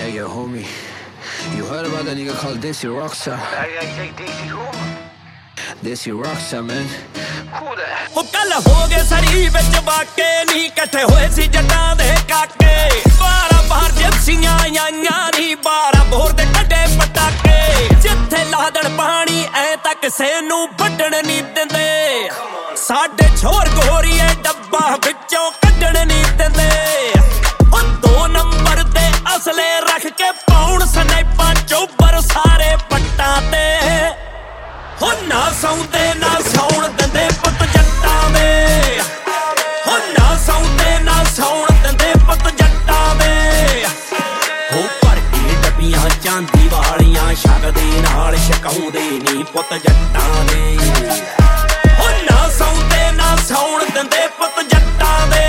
Hey, yo, homie, you heard about that nigga called Desi Rockstar? Hey, Desi who? Desi Rockstar, man. Who that? ਉਹ ਕੱਲ ਹੋ ਗਏ ਸਰੀ ਵਿੱਚ ਵਾਕੇ ਨੀ ਇਕੱਠੇ ਹੋਏ ਸੀ ਜੱਟਾਂ ਦੇ ਕਾਕੇ 12 ਬਾਹਰ ਜਿਪਸੀਆਂ ਆਈਆਂ ਨੀ 12 ਬੋਰ ਦੇ ਕੱਢੇ ਪਟਾਕੇ ਜਿੱਥੇ ਲਾਦਣ ਪਾਣੀ ਐ ਤਾਂ ਕਿਸੇ ਨੂੰ ਵੱਢਣ ਨਹੀਂ ਦਿੰਦੇ ਸਾਡੇ ਛੋਰ ਗੋਰੀਏ ਡੱਬਾ ਵਿੱਚੋਂ ਕੱਢਣ ਨਹੀਂ ਦਿੰਦੇ ਉਹ 2 ਨੰਬਰ ਦੇ ਅਸਲੇ ਰੱਖ ਕੇ ਪਾਉਣ ਸਨੈਪਾਂ ਚੋਬਰ ਸਾਰੇ ਪੱਟਾਂ ਤੇ ਹੋ ਨਾ ਸੌਂਦੇ ਨਾ ਸੌਣ ਦਿੰਦੇ ਪੁੱਤ ਜੱਟਾਂ ਦੇ ਹੋ ਨਾ ਸੌਂਦੇ ਨਾ ਸੌਣ ਦਿੰਦੇ ਪੁੱਤ ਜੱਟਾਂ ਦੇ ਹੋ ਭਰ ਕੇ ਡੱਬੀਆਂ ਚਾਂਦੀ ਵਾਲੀਆਂ ਛਕਦੇ ਨਾਲ ਛਕਾਉਂਦੇ ਨੀ ਪੁੱਤ ਜੱਟਾਂ ਦੇ ਹੋ ਨਾ ਸੌਂਦੇ ਨਾ ਸੌਣ ਦਿੰਦੇ ਪੁੱਤ ਜੱਟਾਂ ਦੇ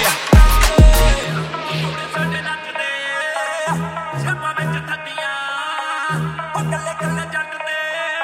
ਸਾਡੇ ਨੱਚਦੇ ਛੇਪਾਂ ਵਿੱਚ ਥੱਦੀਆਂ ਉਹ ਕੱਲੇ ਕੱਲੇ ਜੱਟ ਦੇ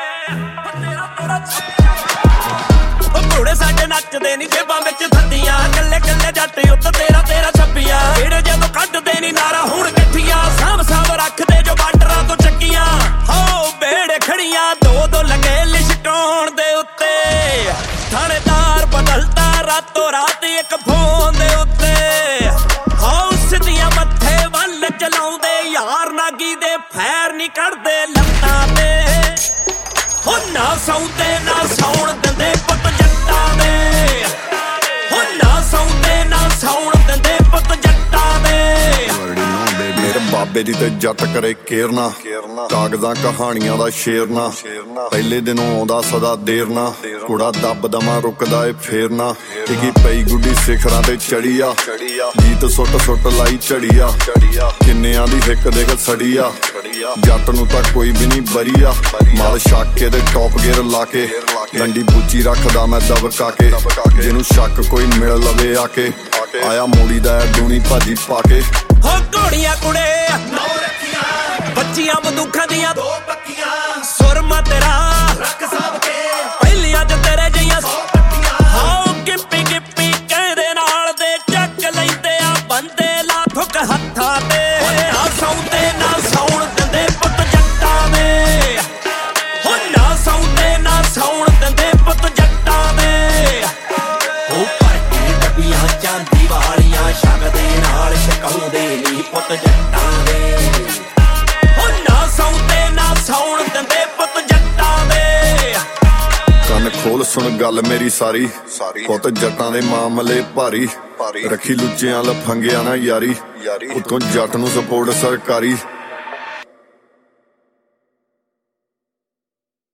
ਘੋੜੇ ਸਾਡੇ ਨੱਚਦੇ ਨੀ ਜੇਬਾਂ ਵਿੱਚ ਥੱਦੀਆਂ ਕੱਲੇ ਕੱਲੇ ਜੱਟ ਉੱਤ ਤੇਰਾ ਛੱਬੀਆਂ ਜਿਹੜੇ ਜਦੋਂ ਕੱਢਦੇ ਨੀ ਨਾਰਾ ਹੁਣ ਇਕੱਠੀਆਂ ਸਾਂਭ ਰੱਖਦੇ ਜੋ ਬਾਰਡਰਾਂ ਤੋਂ ਚੱਕੀਆਂ ਹੋ ਬੇੜੇ ਖੜੀਆਂ ਦੋ ਲੱਗੇ ਲਿਸ਼ਟਾਉਣ ਦੇ ਉੱਤੇ ਥਾਣੇਦਾਰ ਬਦਲਦਾ ਰਾਤੋਂ ਰਾਤ ਇੱਕ ਫੋਨ ਦੇ ਉੱਤੇ ਹੋ ਸਿੱਧੀਆਂ ਮੱਥੇ ਵੱਲ ਚਲਾਉਂਦੇ ਯਾਰ ਨਾਗੀ ਦੇ ਫੈਰ ਨੀ ਕੱਢਦੇ ਲੱਤਾਂ ਤੇ ਹੋ ਨਾ ਸੌਂਦੇ ਨਾ ਸੌਣ ਦਿੰਦੇ ਪੁੱਤ ਜੱਟਾਂ ਦੇ ਹੋ ਨਾ ਸੌਂਦੇ ਨਾ ਸੌਣ ਦਿੰਦੇ ਪੁੱਤ ਜੱਟਾਂ ਦੇ ਮੇਰੇ ਬਾਬੇ ਦੀ ਤੇ ਜੱਟ ਕਰੇ ਕੇਰਨਾ ਕਾਗਜ਼ਾਂ ਕਹਾਣੀਆਂ ਦਾ ਸ਼ੇਰਨਾ ਪਹਿਲੇ ਦਿਨੋਂ ਆਉਂਦਾ ਸਦਾ ਦੇਰਨਾ ਕੁੜਾ ਦੱਬ ਦਮਾ ਰੁਕਦਾ ਏ ਫੇਰਨਾ ਟਿਕੀ ਪਈ ਗੁੱਡੀ ਸਿਖਰਾਂ ਤੇ ਚੜੀ ਆ ਗੀਤ ਸੁੱਟ ਲਾਈ ਝੜੀ ਆ ਕਿੰਨਿਆਂ ਦੀ ਹਿੱਕ ਦੇਖ ਸੜੀ ਆ ਜੱਟ ਨੂੰ ਤਾਂ ਕੋਈ ਵੀ ਨਹੀਂ ਬਰੀ ਆ ਮਾਲ ਛੱਕ ਕੇ ਤੇ ਟੌਪ ਗੇਅਰ ਲਾ ਕੇ ਡੰਡੀ ਬੂਚੀ ਰੱਖਦਾ ਮੈਂ ਦਬਕਾ ਕੇ ਜਿਹਨੂੰ ਸ਼ੱਕ ਕੋਈ ਮਿਲ ਲਵੇ ਆ ਕੇ ਆਇਆ ਮੋੜੀ ਦਾ ਦੂਣੀ ਭਾਜੀ ਪਾ ਕੇ ਹੋ ਘੋੜੀਆਂ ਕੁੜੇ ਬੱਚੀਆਂ ਬੰਦੂਖਾਂ ਦੀਆਂ 2 ਪੱਕੀਆਂ ਸੁਰਮਾ ਤੇਰਾ ਰੱਖ ਸਾਬ ਕੇ ਪਹਿਲੀਆਂ ਚ ਤੇਰੇ ਜਈਆਂ ਹਾਓ ਗਿੱਪੀ ਕਹਿੰਦੇ ਨਾਲ ਦੇ ਚੱਕ ਲੈਂਦੇ ਆ ਬੰਦੇ ਲਾ ਠੁਕ ਹੱਥਾਂ ਤੇ ਨਾ ਸੌਂਦੇ ਨਾ ਸੌਣ ਦਿੰਦੇ ਪੁੱਤ ਜੱਟਾਂ ਦੇ ਹੋ ਨਾ ਸੌਂਦੇ ਨਾ ਸੌਣ ਦਿੰਦੇ ਪੁੱਤ ਜੱਟਾਂ ਦੇ ਉਹ ਭਰ ਕੇ ਡੱਬੀਆਂ ਚਾਂਦੀ ਵਾਲੀਆਂ ਛਕਦੇ ਨਾਲ ਛਕਾਉਂਦੇ ਨੀ ਪੁੱਤ ਜੱਟਾਂ ਦੇ ਹੋ ਨਾ ਸੌਂਦੇ ਨਾ ਸੌਣ ਦਿੰਦੇ ਪੁੱਤ ਜੱਟਾਂ ਦੇ ਕੰਨ ਖੋਲ ਸੁਣ ਗੱਲ ਮੇਰੀ ਸਾਰੀ ਪੁੱਤ ਜੱਟਾਂ ਦੇ ਮਾਮਲੇ ਭਾਰੀ ਰੱਖੀ ਲੁੱਚਿਆਂ ਲਫੰਗਿਆਂ ਨਾ ਯਾਰੀ ਉਤੋਂ ਜੱਟ ਨੂੰ ਸਪੋਰਟ ਸਰਕਾਰੀ